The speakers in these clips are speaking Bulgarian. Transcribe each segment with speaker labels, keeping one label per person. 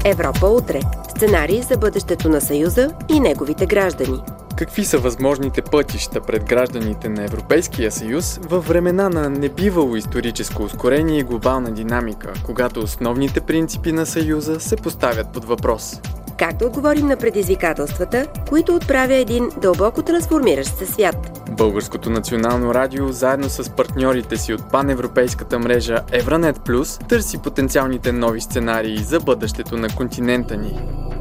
Speaker 1: Европа утре. Сценарий за бъдещето на Съюза и неговите граждани.
Speaker 2: Какви са възможните пътища пред гражданите на Европейския съюз във времена на небивало историческо ускорение и глобална динамика, когато основните принципи на Съюза се поставят под въпрос?
Speaker 1: Как да отговорим на предизвикателствата, които отправя един дълбоко трансформиращ се свят?
Speaker 2: Българското национално радио, заедно с партньорите си от паневропейската мрежа Евранет Плюс, търси потенциалните нови сценарии за бъдещето на континента ни.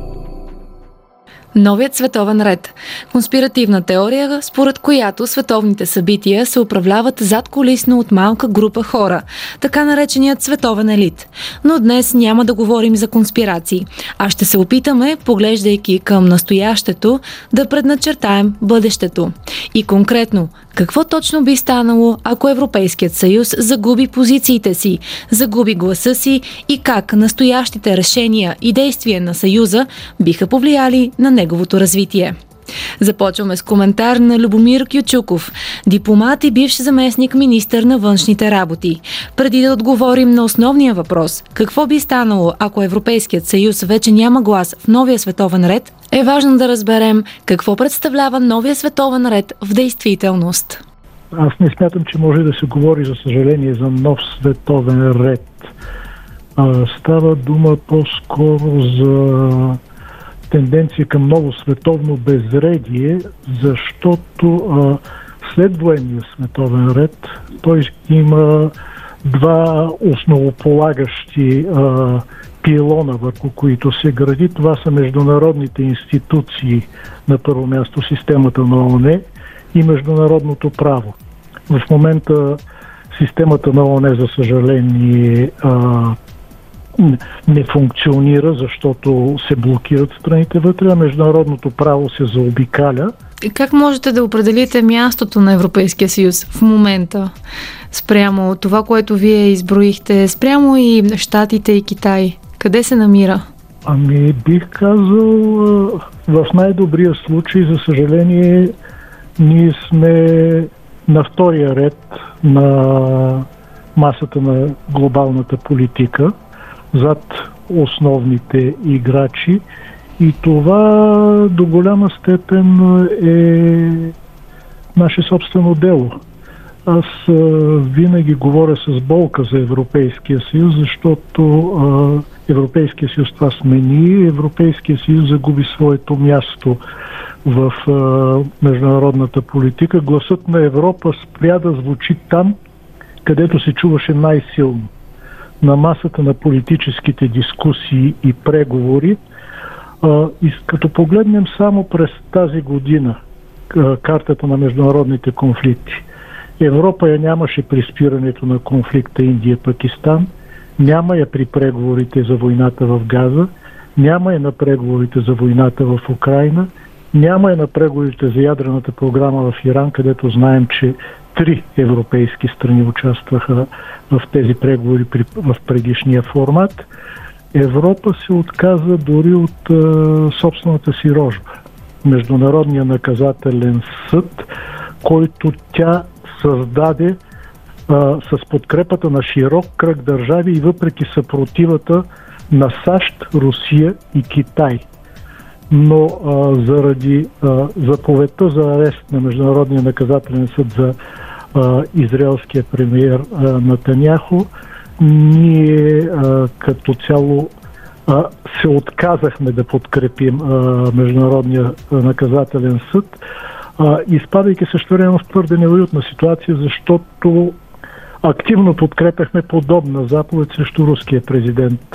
Speaker 3: Новият световен ред. Конспиративна теория, според която световните събития се управляват задкулисно от малка група хора, така нареченият световен елит. Но днес няма да говорим за конспирации, а ще се опитаме, поглеждайки към настоящето, да предначертаем бъдещето. И конкретно, какво точно би станало, ако Европейският съюз загуби позициите си, загуби гласа си и как настоящите решения и действия на съюза биха повлияли на неговото развитие. Започваме с коментар на Любомир Кючуков, дипломат и бивш заместник министър на външните работи. Преди да отговорим на основния въпрос, какво би станало, ако Европейският съюз вече няма глас в новия световен ред, е важно да разберем какво представлява новия световен ред в действителност.
Speaker 4: Аз не смятам, че може да се говори, за съжаление, за нов световен ред. Става дума по-скоро за тенденция към ново световно безредие, защото след военния световен ред той има два основополагащи пилона, върху които се гради. Това са международните институции, на първо място системата на ООН и международното право. В момента системата на ООН, за съжаление, не функционира, защото се блокират страните вътре, а международното право се заобикаля.
Speaker 3: И как можете да определите мястото на Европейския съюз в момента спрямо това, което вие изброихте, спрямо и Щатите и Китай? Къде се намира?
Speaker 4: Бих казал, в най-добрия случай, за съжаление, ние сме на втория ред на масата на глобалната политика, зад основните играчи, и това до голяма степен е наше собствено дело. Аз винаги говоря с болка за Европейския съюз, защото Европейския съюз, това сме ние, Европейския съюз загуби своето място в международната политика. Гласът на Европа спря да звучи там, където се чуваше най-силно. На масата на политическите дискусии и преговори. И като погледнем само през тази година картата на международните конфликти, Европа я нямаше при спирането на конфликта Индия-Пакистан, няма я при преговорите за войната в Газа, няма я на преговорите за войната в Украйна, няма я на преговорите за ядрената програма в Иран, където знаем, че 3 европейски страни участваха в тези преговори в предишния формат. Европа се отказа дори от собствената си рожба. Международния наказателен съд, който тя създаде с подкрепата на широк кръг държави и въпреки съпротивата на САЩ, Русия и Китай. Но заради заповедта за арест на Международния наказателен съд за израелския премиер Нетаняху, ние като цяло се отказахме да подкрепим Международния наказателен съд, изпадайки също време в твърде неуютна ситуация, защото активно подкрепяхме подобна заповед срещу руския президент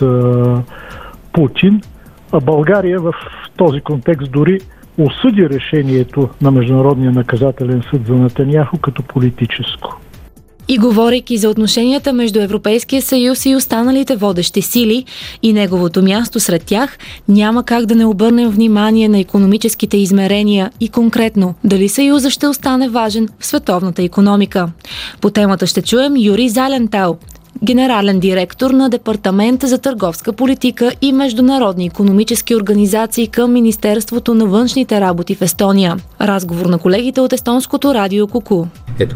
Speaker 4: Путин. А България в този контекст дори осъди решението на Международния наказателен съд за Нетаняху като политическо.
Speaker 3: И говорейки за отношенията между Европейския съюз и останалите водещи сили и неговото място сред тях, няма как да не обърнем внимание на икономическите измерения и конкретно дали Съюза ще остане важен в световната икономика. По темата ще чуем Юрий Залентал, генерален директор на Департамента за търговска политика и международни икономически организации към Министерството на външните работи в Естония. Разговор на колегите от естонското радио Kuku.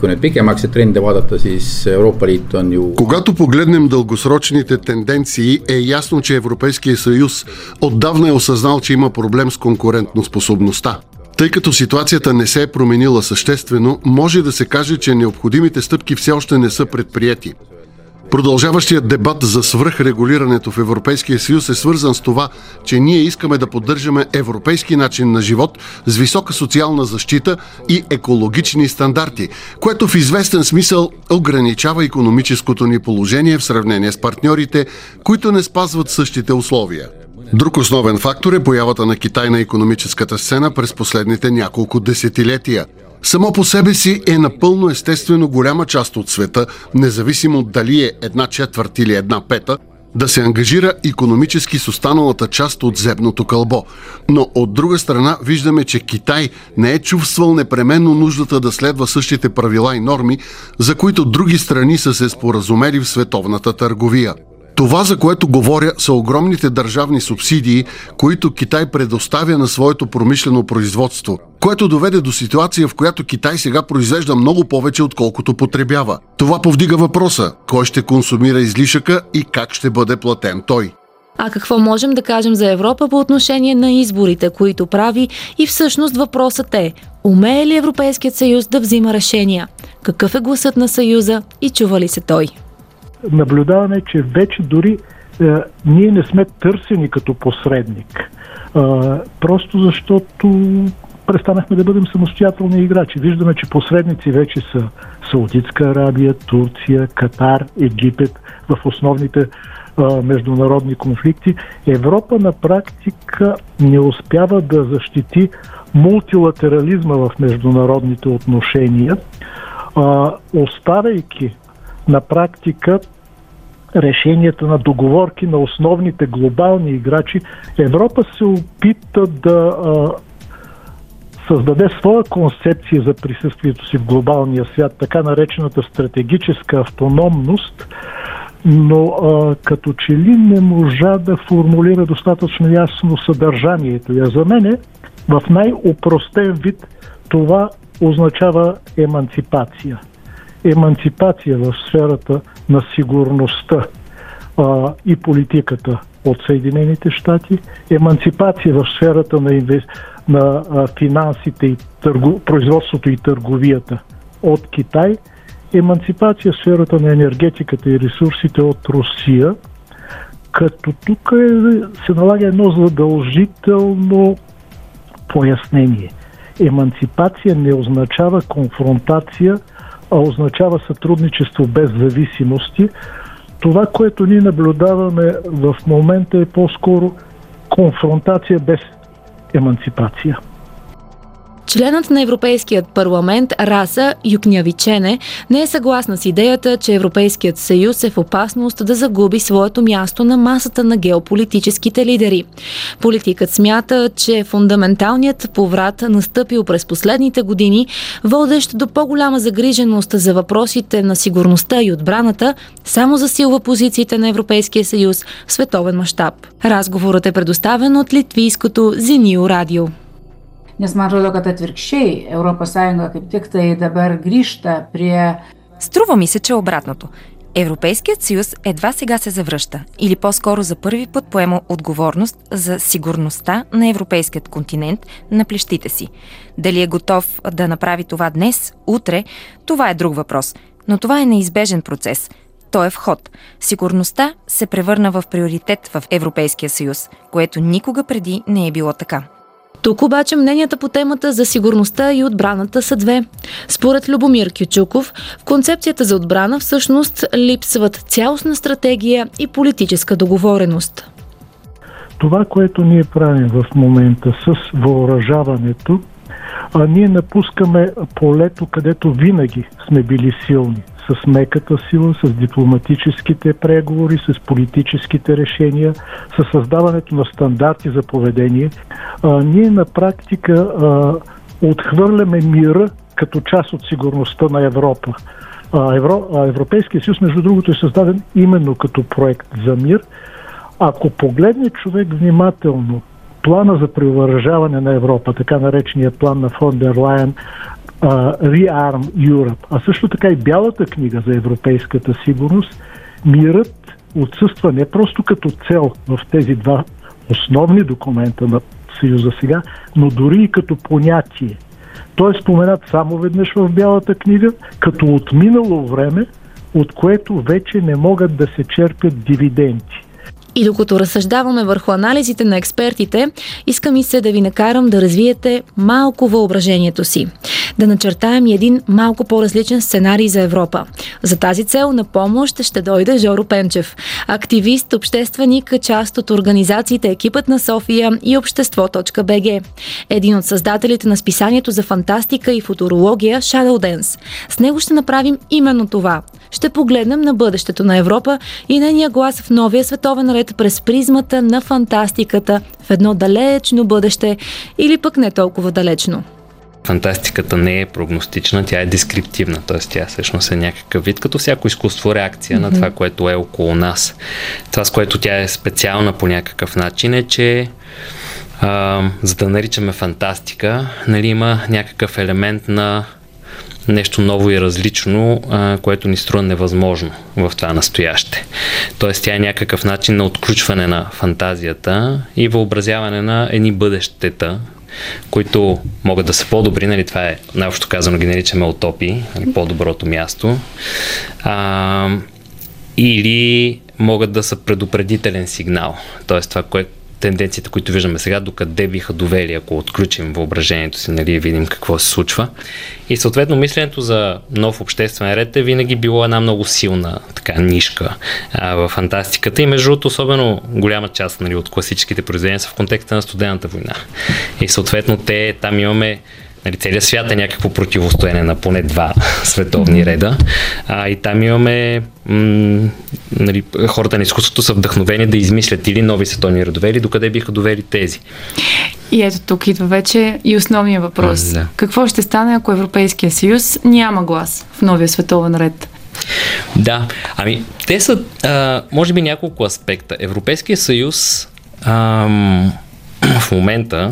Speaker 5: Когато погледнем дългосрочните тенденции, е ясно, че Европейския съюз отдавна е осъзнал, че има проблем с конкурентноспособността. Тъй като ситуацията не се е променила съществено, може да се каже, че необходимите стъпки все още не са предприети. Продължаващият дебат за свръхрегулирането в Европейския съюз е свързан с това, че ние искаме да поддържаме европейски начин на живот с висока социална защита и екологични стандарти, което в известен смисъл ограничава икономическото ни положение в сравнение с партньорите, които не спазват същите условия. Друг основен фактор е появата на Китай на икономическата сцена през последните няколко десетилетия. Само по себе си е напълно естествено голяма част от света, независимо дали е 1/4 или 1/5, да се ангажира икономически с останалата част от зебното кълбо. Но от друга страна виждаме, че Китай не е чувствал непременно нуждата да следва същите правила и норми, за които други страни са се споразумели в световната търговия. Това, за което говоря, са огромните държавни субсидии, които Китай предоставя на своето промишлено производство, което доведе до ситуация, в която Китай сега произвежда много повече, отколкото потребява. Това повдига въпроса: кой ще консумира излишъка и как ще бъде платен той?
Speaker 3: А какво можем да кажем за Европа по отношение на изборите, които прави, и всъщност въпросът е: умее ли Европейският съюз да взима решения? Какъв е гласът на съюза и чува ли се той?
Speaker 4: Наблюдаваме, че вече дори ние не сме търсени като посредник. Просто защото престанахме да бъдем самостоятелни играчи. Виждаме, че посредници вече са Саудитска Арабия, Турция, Катар, Египет в основните международни конфликти. Европа на практика не успява да защити мултилатерализма в международните отношения, оставяйки на практика решенията на договорки на основните глобални играчи. Европа се опита да създаде своя концепция за присъствието си в глобалния свят, така наречената стратегическа автономност, но като че ли не можа да формулира достатъчно ясно съдържанието. И за мен в най-упростен вид това означава еманципация. Еманципация в сферата на сигурността и политиката от Съединените щати, еманципация в сферата на финансите и производството и търговията от Китай, еманципация в сферата на енергетиката и ресурсите от Русия, като тук се налага едно задължително пояснение. Еманципация не означава конфронтация, а означава сътрудничество без зависимости. Това, което ние наблюдаваме в момента, е по-скоро конфронтация без еманципация.
Speaker 3: Членът на Европейският парламент Раса Юкнявичене не е съгласна с идеята, че Европейският съюз е в опасност да загуби своето място на масата на геополитическите лидери. Политикът смята, че фундаменталният поврат, настъпил през последните години, водещ до по-голяма загриженост за въпросите на сигурността и отбраната, само засилва позициите на Европейския съюз в световен мащаб. Разговорът е предоставен от литвийското Зенио радио.
Speaker 6: Nes man atrodo, kad atvirkščiai ES kaip tik tai dabar grįžta prie...
Speaker 7: Струва ми се, че обратното. Европейският съюз едва сега се завръща, или по-скоро за първи път поема отговорност за сигурността на европейският континент на плещите си. Дали е готов да направи това днес, утре, това е друг въпрос. Но това е неизбежен процес. Той е в ход. Сигурността се превърна в приоритет в Европейския съюз, което никога преди не е било така.
Speaker 3: Тук обаче мненията по темата за сигурността и отбраната са две. Според Любомир Кючуков, в концепцията за отбрана всъщност липсват цялостна стратегия и политическа договореност.
Speaker 4: Това, което ние правим в момента с въоръжаването, ние напускаме полето, където винаги сме били силни. С меката сила, с дипломатическите преговори, с политическите решения, с създаването на стандарти за поведение. Ние на практика отхвърляме мира като част от сигурността на Европа. Европейския съюз, между другото, е създаден именно като проект за мир. Ако погледне човек внимателно плана за превъоръжаване на Европа, така наречения план на фон дер Лайен, Rearm Europe, а също така и Бялата книга за европейската сигурност, мирът отсъства не просто като цел в тези два основни документа на Съюза сега, но дори и като понятие. Той е споменат само веднъж в Бялата книга, като отминало време, от което вече не могат да се черпят дивиденти.
Speaker 3: И докато разсъждаваме върху анализите на експертите, искам и се да ви накарам да развиете малко въображението си. Да начертаем и един малко по-различен сценарий за Европа. За тази цел на помощ ще дойде Жоро Пенчев. Активист, общественик, част от организациите Екипът на София и Общество.bg. Един от създателите на списанието за фантастика и футурология Shadow Dance. С него ще направим именно това. Ще погледнем на бъдещето на Европа и нейния глас в новия световен ред през призмата на фантастиката в едно далечно бъдеще или пък не толкова далечно.
Speaker 8: Фантастиката не е прогностична, тя е дескриптивна, т.е. тя всъщност е някакъв вид, като всяко изкуство, реакция на това, което е около нас. Това, с което тя е специална по някакъв начин, е, че за да наричаме фантастика, нали, има някакъв елемент на нещо ново и различно, което ни струва невъзможно в това настояще. Тоест тя е някакъв начин на отключване на фантазията и въобразяване на едни бъдещета, които могат да са по-добри, нали, това е най-общо казано ги наричаме утопии, нали, по-доброто място, или могат да са предупредителен сигнал, т.е. това, което тенденциите, които виждаме сега, докъде биха довели, ако отключим въображението си, нали, и видим какво се случва. И съответно мисленето за нов обществен ред е винаги било една много силна така нишка в фантастиката и между другото особено голяма част, нали, от класическите произведения са в контекста на студената война. И съответно там имаме, нали, целият свят е някакво противостояние на поне два световни реда. И там имаме нали, хората на изкуството са вдъхновени да измислят или нови световни редове, или докъде биха довели тези.
Speaker 9: И ето тук идва вече и основният въпрос. Да. Какво ще стане, ако Европейския съюз няма глас в новия световен ред?
Speaker 8: Да, те са може би няколко аспекта. Европейския съюз в момента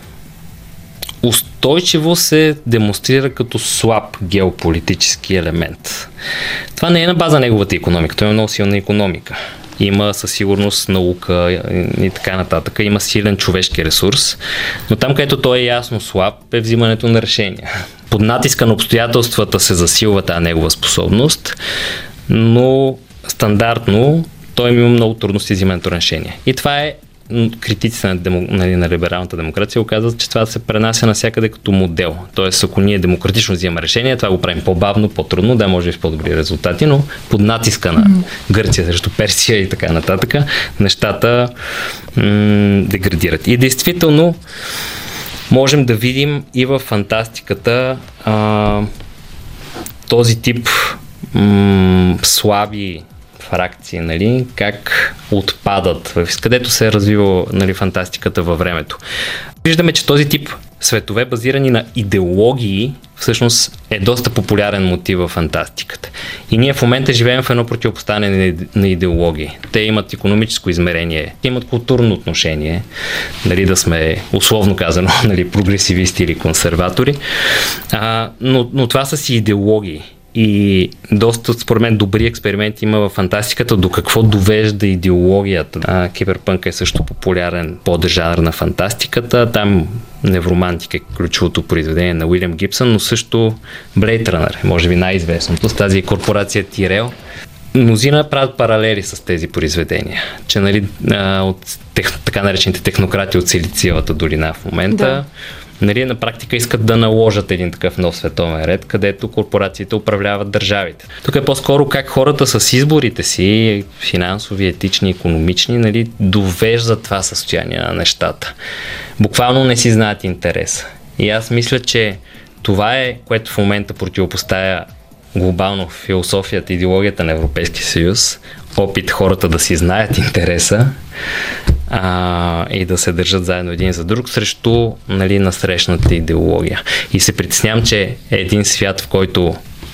Speaker 8: устойчиво се демонстрира като слаб геополитически елемент. Това не е на база неговата икономика, той е много силна икономика. Има със сигурност наука и така нататък, има силен човешки ресурс, но там, където той е ясно слаб, е взимането на решения. Под натиска на обстоятелствата се засилва тази негова способност, но стандартно той има много трудности с взимането на решения. И това е критиците на либералната демокрация оказват, че това се пренася навсякъде като модел. Тоест, ако ние демократично взимаме решение, това го правим по-бавно, по-трудно, да, може и с по-добри резултати, но под натиска на Гърция срещу Персия и така нататък, нещата деградират. И действително можем да видим и в фантастиката този тип слаби фракции, нали, как отпадат, където се е развива, нали, фантастиката във времето. Виждаме, че този тип светове, базирани на идеологии, всъщност е доста популярен мотив в фантастиката. И ние в момента живеем в едно противопоставяне на идеологии. Те имат икономическо измерение, имат културно отношение, нали, да сме условно казано, нали, прогресивисти или консерватори, но това са си идеологии. И доста, според мен, добри експерименти има в фантастиката до какво довежда идеологията. Киберпънк е също популярен поджанр на фантастиката. Там Невромантика е ключовото произведение на Уилям Гибсън, но също Blade Runner, може би най-известното, с тази корпорация Тирел. Мнозина правят паралели с тези произведения, че, нали, от така наречените технократи от Силициевата долина в момента, да, нали, на практика искат да наложат един такъв нов световен ред, където корпорациите управляват държавите. Тук е по-скоро как хората с изборите си, финансови, етични, икономични, нали, довеждат това състояние на нещата. Буквално не си знаят интереса. И аз мисля, че това е, което в момента противопоставя глобално философията и идеологията на Европейския съюз, опит хората да си знаят интереса и да се държат заедно един за друг срещу, нали, насрещната идеология. И се притеснявам, че е един свят, в който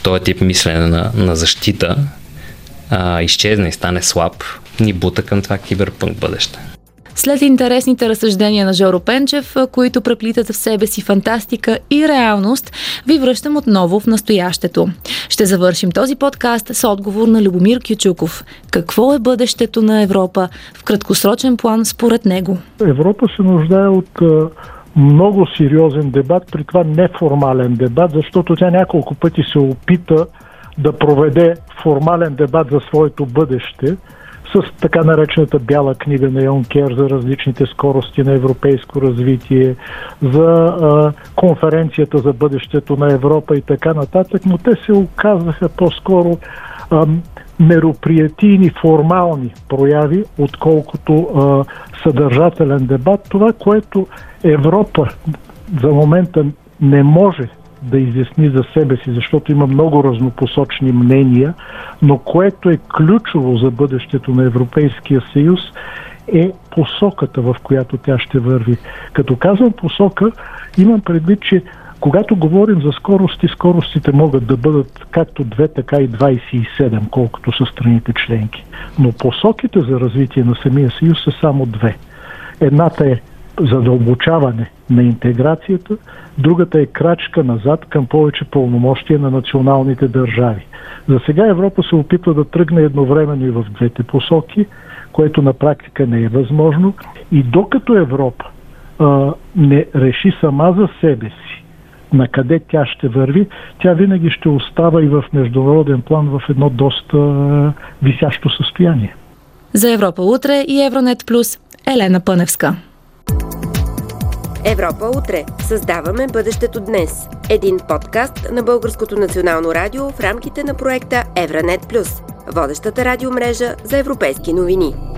Speaker 8: този тип мислене на защита изчезне и стане слаб, ни бута към това киберпънк бъдеще.
Speaker 3: След интересните разсъждения на Жоро Пенчев, които преплитат в себе си фантастика и реалност, ви връщам отново в настоящето. Ще завършим този подкаст с отговор на Любомир Кючуков. Какво е бъдещето на Европа в краткосрочен план според него?
Speaker 4: Европа се нуждае от много сериозен дебат, при това неформален дебат, защото тя няколко пъти се опита да проведе формален дебат за своето бъдеще, с така наречената бяла книга на Юнкер за различните скорости на европейско развитие, за конференцията за бъдещето на Европа и така нататък, но те се оказаха по-скоро мероприятийни, формални прояви, отколкото съдържателен дебат. Това, което Европа за момента не може да изясни за себе си, защото има много разнопосочни мнения, но което е ключово за бъдещето на Европейския съюз е посоката, в която тя ще върви. Като казвам посока, имам предвид, че когато говорим за скорости, скоростите могат да бъдат както 2, така и 27, колкото са страните членки. Но посоките за развитие на самия съюз са само две. Едната е задълбочаване на интеграцията, другата е крачка назад към повече пълномощия на националните държави. За сега Европа се опитва да тръгне едновременно и в двете посоки, което на практика не е възможно. И докато Европа не реши сама за себе си на къде тя ще върви, тя винаги ще остава и в международен план в едно доста висящо състояние.
Speaker 3: За Европа утре и Евронет Плюс, Елена Пъневска.
Speaker 1: Европа утре. Създаваме бъдещето днес. Един подкаст на Българското национално радио в рамките на проекта Евронет Плюс, водещата радиомрежа за европейски новини.